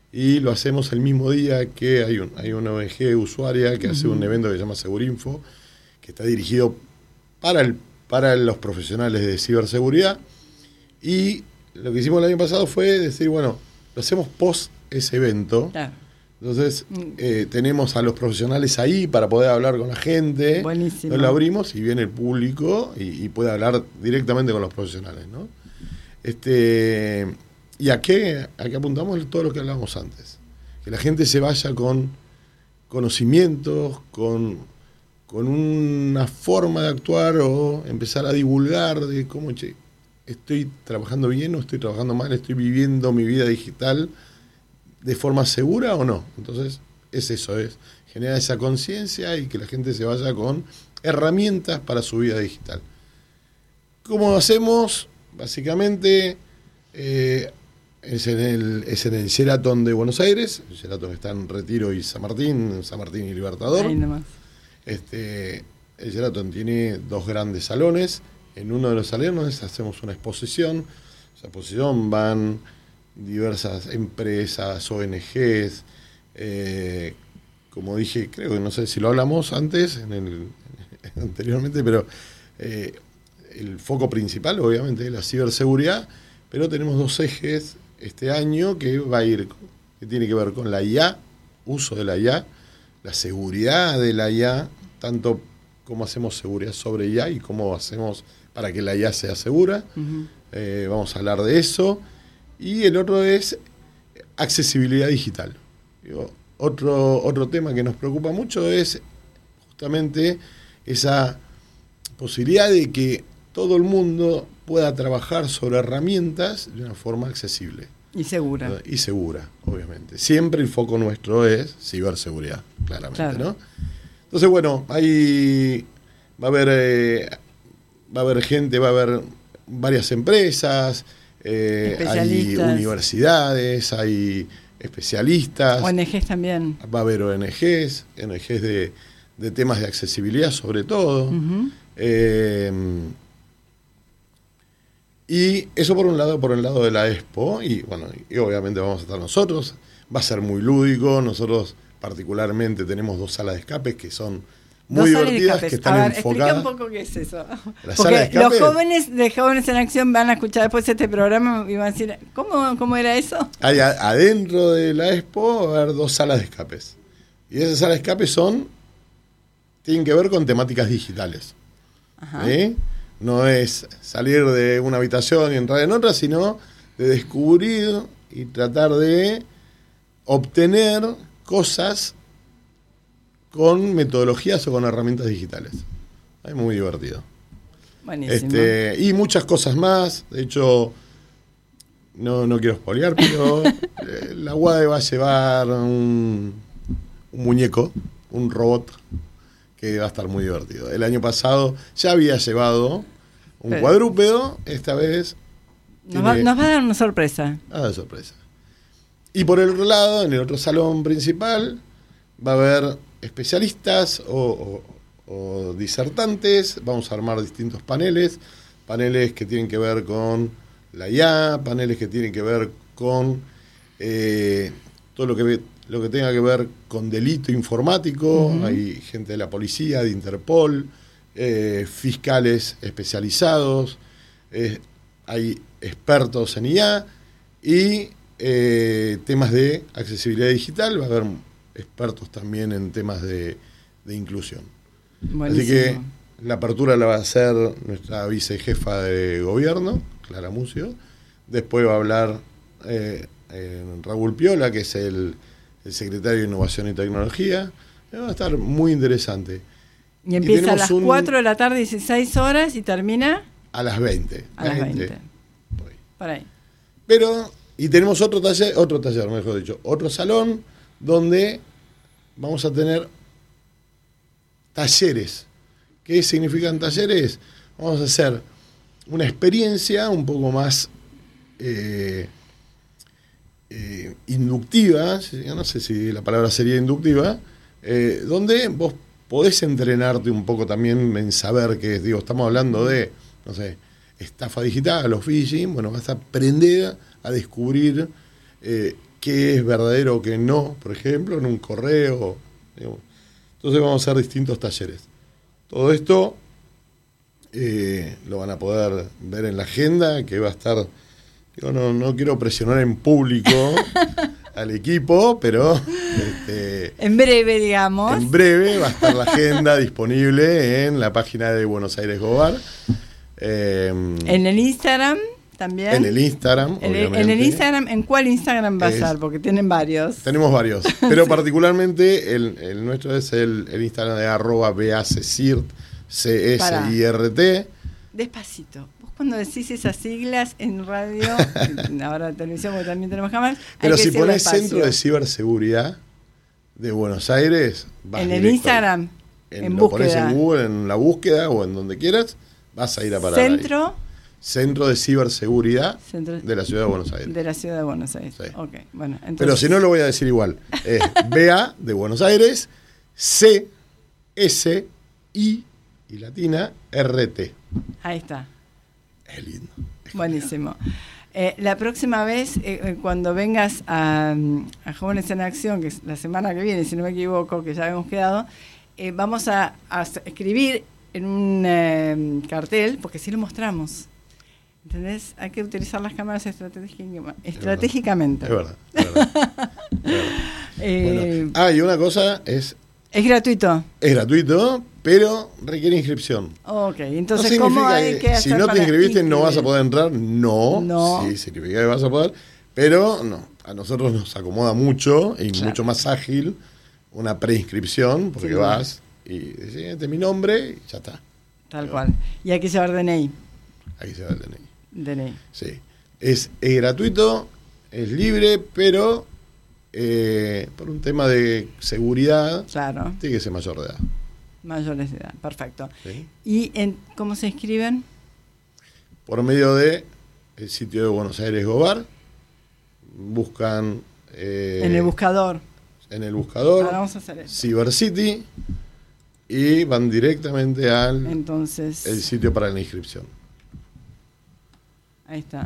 y lo hacemos el mismo día que hay, un, hay una O N G usuaria que uh-huh. hace un evento que se llama Segurinfo, que está dirigido para, el, para los profesionales de ciberseguridad. Y lo que hicimos el año pasado fue decir, bueno, lo hacemos post ese evento. Claro. Entonces, eh, tenemos a los profesionales ahí para poder hablar con la gente. Buenísimo. Nos lo abrimos y viene el público y, y puede hablar directamente con los profesionales, ¿no? Este, ¿Y a qué, a qué apuntamos? Todo lo que hablábamos antes. Que la gente se vaya con conocimientos, con, con una forma de actuar o empezar a divulgar de cómo, che, estoy trabajando bien o estoy trabajando mal, estoy viviendo mi vida digital de forma segura o no. Entonces, es eso, es generar esa conciencia y que la gente se vaya con herramientas para su vida digital. ¿Cómo hacemos? Básicamente, eh, es, en el, es en el Sheraton de Buenos Aires, el Sheraton está en Retiro y San Martín, San Martín y Libertador. Ahí nomás. Este, el Sheraton tiene dos grandes salones. En uno de los salones hacemos una exposición. Esa exposición van diversas empresas, O N Ges, eh, como dije, creo que no sé si lo hablamos antes, en el, anteriormente, pero eh, el foco principal obviamente es la ciberseguridad, pero tenemos dos ejes este año que va a ir, que tiene que ver con la I A, uso de la I A, la seguridad de la I A, tanto cómo hacemos seguridad sobre I A y cómo hacemos para que la I A sea segura. Uh-huh. Eh, vamos a hablar de eso. Y el otro es accesibilidad digital. Digo, otro, otro tema que nos preocupa mucho es justamente esa posibilidad de que todo el mundo pueda trabajar sobre herramientas de una forma accesible. Y segura. Y segura, obviamente. Siempre el foco nuestro es ciberseguridad, claramente, claro. ¿no? Entonces, bueno, ahí va a haber, eh, va a haber gente, va a haber varias empresas, eh, hay universidades, hay especialistas. O N Ges también. Va a haber O N Ges, O N Ges de, de temas de accesibilidad sobre todo. Uh-huh. Eh, y eso por un lado, por el lado de la Expo, y bueno, y obviamente vamos a estar nosotros, va a ser muy lúdico, nosotros particularmente tenemos dos salas de escape que son muy dos divertidas, que están a ver, enfocadas. Explica un poco qué es eso. La Porque sala de escape, los jóvenes de Jóvenes en Acción van a escuchar después este programa y van a decir, ¿cómo, cómo era eso? Hay a, adentro de la Expo va a haber dos salas de escapes. Y esas salas de escape son, tienen que ver con temáticas digitales. Ajá. ¿Sí? No es salir de una habitación y entrar en otra, sino de descubrir y tratar de obtener cosas con metodologías o con herramientas digitales. Es muy divertido. Buenísimo. Este, y muchas cosas más. De hecho, no, no quiero spoilear, pero eh, la U A D va a llevar un, un muñeco, un robot, que va a estar muy divertido. El año pasado ya había llevado un pero, cuadrúpedo, esta vez... Nos va, nos va a dar una sorpresa. Va a dar sorpresa. Y por el otro lado, en el otro salón principal, va a haber especialistas o, o, o disertantes. Vamos a armar distintos paneles, paneles que tienen que ver con la I A, paneles que tienen que ver con eh, todo lo que, lo que tenga que ver con delito informático. Uh-huh. Hay gente de la policía, de Interpol, eh, fiscales especializados, eh, hay expertos en I A y eh, temas de accesibilidad digital. Va a haber expertos también en temas de, de inclusión. Buenísimo. Así que la apertura la va a hacer nuestra vicejefa de gobierno, Clara Mucio. Después va a hablar eh, eh, Raúl Piola, que es el, el secretario de Innovación y Tecnología. Va a estar muy interesante. Y empieza y a las un, cuatro de la tarde, dieciséis horas, y termina... A las veinte. A las veinte. Por ahí. Pero, y tenemos otro taller, otro taller, mejor dicho, otro salón, donde vamos a tener talleres. ¿Qué significan talleres? Vamos a hacer una experiencia un poco más eh, eh, inductiva, no sé si la palabra sería inductiva, eh, donde vos podés entrenarte un poco también en saber qué es. Digo, estamos hablando de, no sé, estafa digital o phishing. Bueno, vas a aprender a descubrir eh, qué es verdadero o qué no, por ejemplo, en un correo. Digamos. Entonces vamos a hacer distintos talleres. Todo esto eh, lo van a poder ver en la agenda, que va a estar... Digo, no, no quiero presionar en público al equipo, pero... Este, en breve, digamos. En breve va a estar la agenda disponible en la página de Buenos Aires Gobar. Eh, en el Instagram también. En el Instagram, en obviamente. El, en el Instagram, ¿en cuál Instagram va a es, estar? Porque tienen varios. Tenemos varios, pero sí. particularmente el, el nuestro es el, el Instagram de arroba BACSIRT, C S I R T. Despacito. Vos cuando decís esas siglas en radio, ahora en televisión, porque también tenemos cámaras. Pero si pones Centro de Ciberseguridad de Buenos Aires, vas en el Instagram, en, en lo búsqueda. Pones en Google, en la búsqueda o en donde quieras, vas a ir a parar Centro. Ahí. Centro de Ciberseguridad Centro de la Ciudad de Buenos Aires. De la Ciudad de Buenos Aires. Sí. Okay, bueno, entonces... Pero si no lo voy a decir igual. Es B A de Buenos Aires, C, S, I y latina, R T. Ahí está. Es lindo. Es buenísimo. Eh, la próxima vez, eh, cuando vengas a, a Jóvenes en Acción, que es la semana que viene, si no me equivoco, que ya habíamos quedado, eh, vamos a, a escribir en un eh, cartel, porque si lo mostramos. ¿Entendés? Hay que utilizar las cámaras estratégica, estratégicamente. Es verdad. Es verdad, es verdad. Es verdad. eh, bueno. Ah, y una cosa es... Es gratuito. Es gratuito, pero requiere inscripción. Ok, entonces, no ¿cómo hay que, que hacer? Si no te inscribiste, inscribir? no vas a poder entrar. No, no. Sí, significa que vas a poder, pero no. A nosotros nos acomoda mucho y claro. mucho más ágil una preinscripción, porque sí, vas y decís, este es mi nombre y ya está. Tal pero, cual. Y hay que llevar D N I. Hay que llevar D N I. D N I. Sí. Es, es gratuito, es libre, pero... Eh, por un tema de seguridad, claro. Tiene que ser mayor de edad. Mayores de edad, perfecto. ¿Sí? ¿Y en, cómo se inscriben? Por medio de el sitio de Buenos Aires Gobar. Buscan eh, en el buscador. En el buscador. Ahora vamos a hacer esto. CyberCity y van directamente al Entonces, el sitio para la inscripción. Ahí está.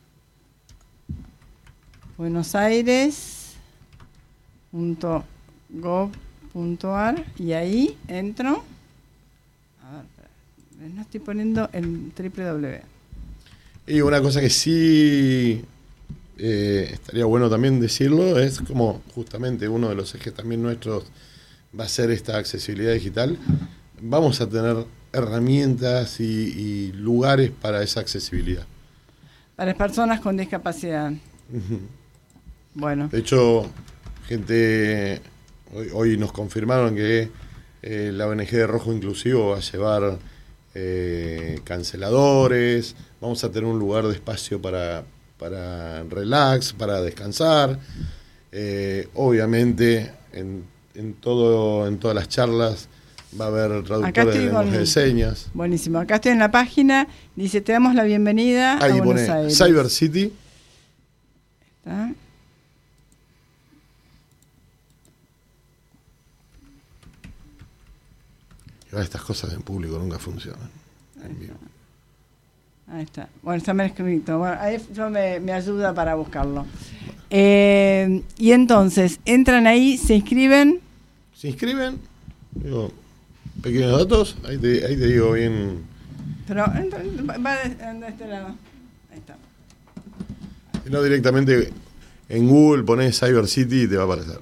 Buenos Aires punto gov punto ar y ahí entro. A ver, no estoy poniendo el doble u doble u doble u. Y una cosa que sí eh, estaría bueno también decirlo es como justamente uno de los ejes también nuestros va a ser esta accesibilidad digital. Vamos a tener herramientas y, y lugares para esa accesibilidad. Para las personas con discapacidad. Uh-huh. Bueno. De hecho, gente, hoy, hoy nos confirmaron que eh, la O N G de Rojo Inclusivo va a llevar eh, canceladores, vamos a tener un lugar de espacio para, para relax, para descansar. Eh, obviamente, en, en, todo, en todas las charlas va a haber traductores de lenguaje de señas. Buenísimo. Acá estoy en la página, dice, te damos la bienvenida Ahí a Buenos pone Aires. CyberCity. ¿Está? Estas cosas en público nunca funcionan. Ahí está. Ahí está. Bueno, está mal escrito. Bueno, ahí yo me, me ayuda para buscarlo. Eh, y entonces, entran ahí, se inscriben. Se inscriben, digo, pequeños datos, ahí te, ahí te digo bien. Pero va de, de este lado. Ahí está. Si no, directamente en Google ponés CyberCity y te va a aparecer.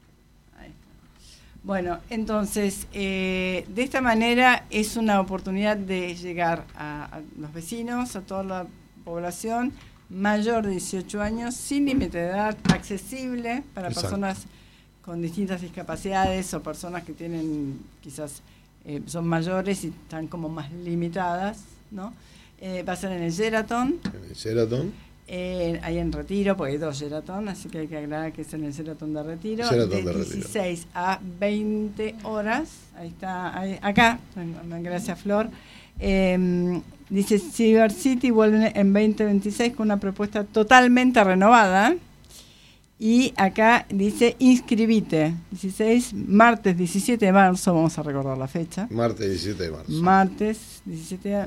Bueno, entonces, eh, de esta manera es una oportunidad de llegar a, a los vecinos, a toda la población mayor de dieciocho años, sin límite de edad, accesible para Exacto. personas con distintas discapacidades o personas que tienen, quizás eh, son mayores y están como más limitadas, ¿no? Eh, va a ser en el Sheraton. En el Sheraton. Eh, hay en Retiro, porque hay dos Sheraton, así que hay que aclarar que es en el Sheraton de Retiro, Sheraton de, de dieciséis Retiro. a veinte horas, ahí está, ahí, acá, gracias Flor, eh, dice CyberCity vuelve en veinte veintiséis con una propuesta totalmente renovada, y acá dice inscribite, dieciséis, martes diecisiete de marzo, vamos a recordar la fecha. Martes diecisiete de marzo. Martes diecisiete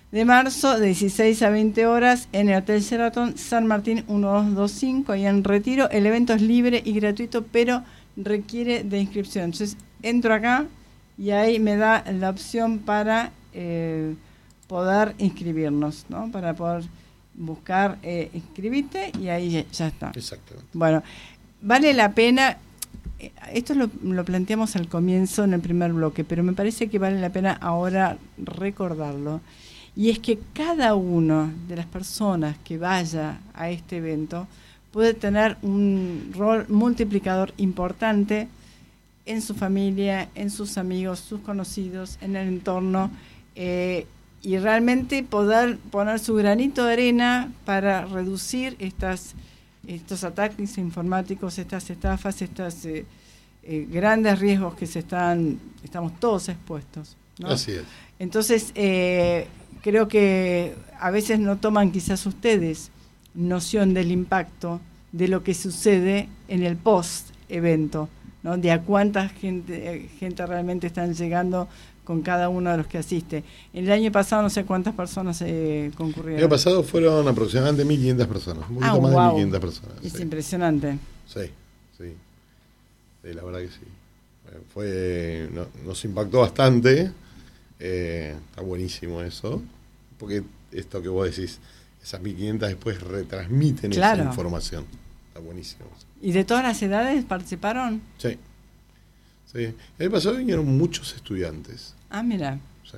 de marzo, de dieciséis a veinte horas, en el Hotel Sheraton San Martín mil doscientos veinticinco, y en Retiro. El evento es libre y gratuito, pero requiere de inscripción. Entonces, entro acá y ahí me da la opción para eh, poder inscribirnos, ¿no? Para poder buscar, eh, inscribirte, y ahí ya, ya está. Exactamente. Bueno, vale la pena. Esto lo, lo planteamos al comienzo, en el primer bloque, pero me parece que vale la pena ahora recordarlo. Y es que cada una de las personas que vaya a este evento puede tener un rol multiplicador importante en su familia, en sus amigos, sus conocidos, en el entorno, eh, y realmente poder poner su granito de arena para reducir estas estos ataques informáticos, estas estafas, estos eh, eh, grandes riesgos que se están, estamos todos expuestos, ¿no? Así es. Entonces, eh, creo que a veces no toman quizás ustedes noción del impacto de lo que sucede en el post-evento, ¿no? De a cuánta gente, gente realmente están llegando con cada uno de los que asiste. El año pasado no sé cuántas personas eh, concurrieron. El año pasado fueron aproximadamente mil quinientas personas, un poquito ah, más wow. de mil quinientas personas. Es sí. impresionante. Sí, sí, sí, la verdad que sí. Fue, no, nos impactó bastante, eh, está buenísimo eso, porque esto que vos decís, esas mil quinientas después retransmiten claro. esa información, está buenísimo. ¿Y de todas las edades participaron? Sí, sí. El año pasado vinieron muchos estudiantes. Ah, mira. Sí.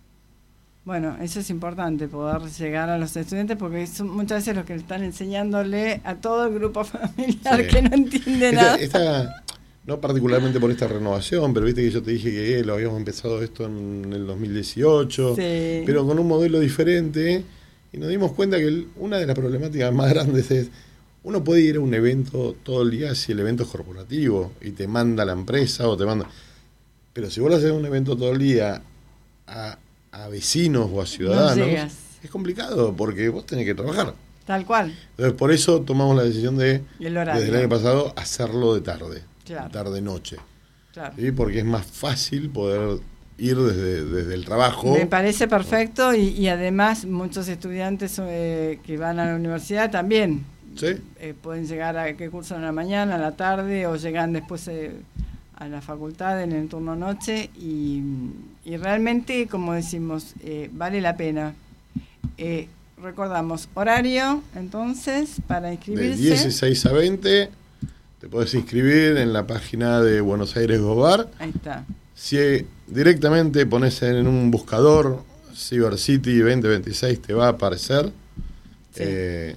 Bueno, eso es importante, poder llegar a los estudiantes, porque son muchas veces los que están enseñándole a todo el grupo familiar sí. que no entiende esta, nada. Esta, no particularmente por esta renovación, pero viste que yo te dije que eh, lo habíamos empezado esto en el dos mil dieciocho, sí. pero con un modelo diferente, y nos dimos cuenta que el, una de las problemáticas más grandes es, uno puede ir a un evento todo el día si el evento es corporativo y te manda la empresa o te manda... Pero si vos haces un evento todo el día a, a vecinos o a ciudadanos, no es complicado porque vos tenés que trabajar. Tal cual. Entonces, por eso tomamos la decisión de, el desde el año pasado, hacerlo de tarde, claro. tarde-noche. Claro. ¿Sí? Porque es más fácil poder ir desde, desde el trabajo. Me parece perfecto, y, y además muchos estudiantes eh, que van a la universidad también ¿Sí? eh, pueden llegar a que cursan a la mañana, a la tarde, o llegan después... Eh, a la facultad en el turno noche, y, y realmente, como decimos, eh, vale la pena. Eh, recordamos, horario, entonces, para inscribirse. De dieciséis a veinte, te podés inscribir en la página de Buenos Aires Gobar. Ahí está. Si directamente pones en un buscador Cyber City veinte veintiséis, te va a aparecer. Sí. Eh,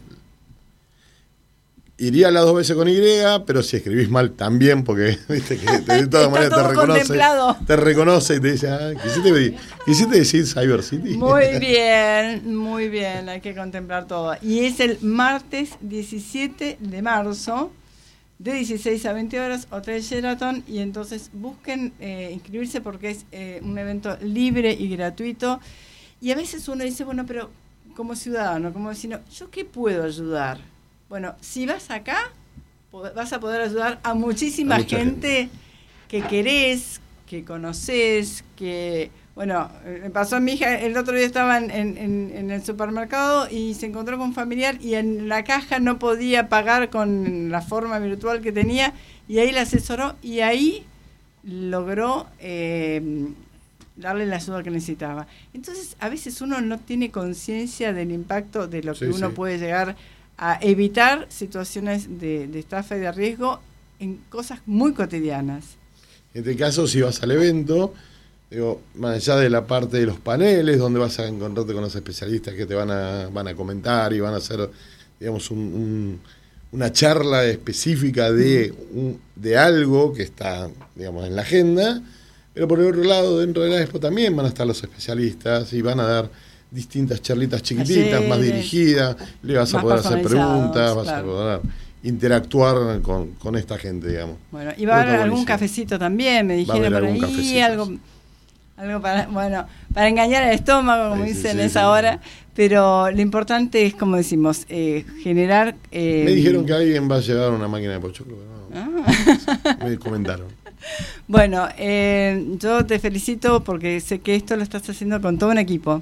Iría las dos veces con Y, pero si escribís mal también, porque viste que de todas maneras te reconoce, te reconoce y te dice, ah, ¿quisiste, ¿quisiste decir Cyber City? Muy bien, muy bien, hay que contemplar todo. Y es el martes diecisiete de marzo, de dieciséis a veinte horas, Hotel Sheraton, y entonces busquen eh, inscribirse, porque es eh, un evento libre y gratuito. Y a veces uno dice, bueno, pero como ciudadano, como vecino, ¿yo qué puedo ayudar? Bueno, si vas acá, vas a poder ayudar a muchísima a gente, gente que querés, que conocés, que... Bueno, me pasó a mi hija, el otro día estaba en, en, en el supermercado y se encontró con un familiar, y en la caja no podía pagar con la forma virtual que tenía, y ahí la asesoró, y ahí logró eh, darle la ayuda que necesitaba. Entonces, a veces uno no tiene conciencia del impacto de lo que sí, uno sí. puede llegar a evitar situaciones de, de estafa y de riesgo en cosas muy cotidianas. En este caso, si vas al evento, digo, más allá de la parte de los paneles, donde vas a encontrarte con los especialistas que te van a, van a comentar y van a hacer, digamos, un, un, una charla específica de, un, de algo que está, digamos, en la agenda, pero por el otro lado, dentro de la expo también van a estar los especialistas y van a dar distintas charlitas chiquititas, más dirigidas, le vas a poder hacer preguntas, vas claro. a poder interactuar con, con esta gente, digamos. Bueno, y va a haber algún cafecito también, me dijeron por ahí, algo, algo para, bueno, para engañar al estómago, como sí, dicen sí, esa sí. hora, pero lo importante es, como decimos, eh, generar... Eh, me dijeron que alguien va a llevar una máquina de pochoclo, ¿no? ah. me comentaron. Bueno, eh, yo te felicito porque sé que esto lo estás haciendo con todo un equipo.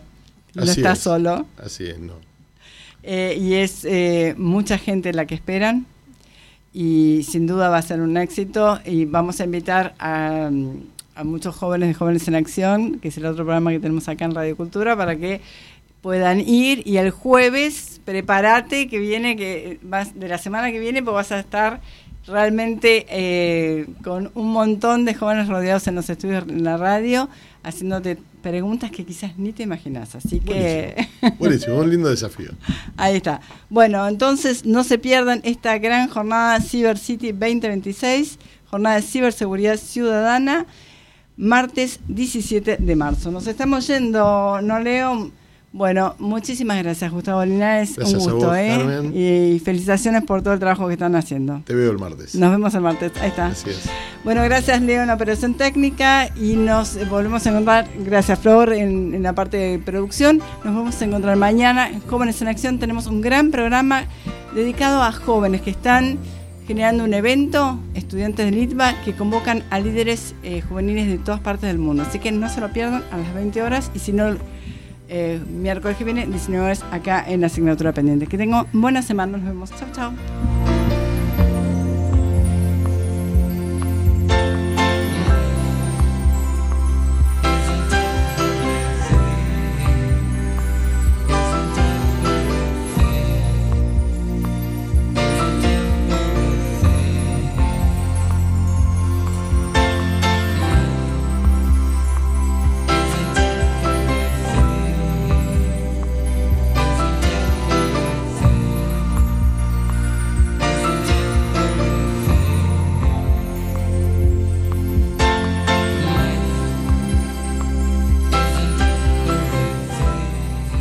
no Así estás es. solo. Así es, no. Eh, y es eh, mucha gente la que esperan y sin duda va a ser un éxito y vamos a invitar a, a muchos jóvenes de Jóvenes en Acción, que es el otro programa que tenemos acá en Radio Cultura, para que puedan ir, y el jueves prepárate que viene, que vas de la semana que viene, pues vas a estar realmente eh, con un montón de jóvenes rodeados en los estudios en la radio, haciéndote preguntas que quizás ni te imaginas. Así que... Buenísimo, buenísimo, un lindo desafío. Ahí está. Bueno, entonces no se pierdan esta gran jornada Cyber City veinte veintiséis, jornada de ciberseguridad ciudadana, martes diecisiete de marzo. Nos estamos yendo, ¿no, Leo? Bueno, muchísimas gracias, Gustavo Linares. Gracias un gusto, a vos, ¿eh? Carmen. Y felicitaciones por todo el trabajo que están haciendo. Te veo el martes. Nos vemos el martes. Ahí está. Así es. Bueno, gracias, Leo, en la operación técnica, y nos volvemos a encontrar, gracias, Flor, en, en la parte de producción. Nos vamos a encontrar mañana en Jóvenes en Acción. Tenemos un gran programa dedicado a jóvenes que están generando un evento, estudiantes del I T B A, que convocan a líderes eh, juveniles de todas partes del mundo. Así que no se lo pierdan a las veinte horas, y si no, eh, miércoles que viene, diecinueve horas, acá en la asignatura pendiente. Que tengan buena semana. Nos vemos. Chau, chau.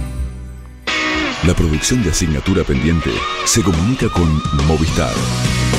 La producción de Asignatura Pendiente se comunica con Movistar.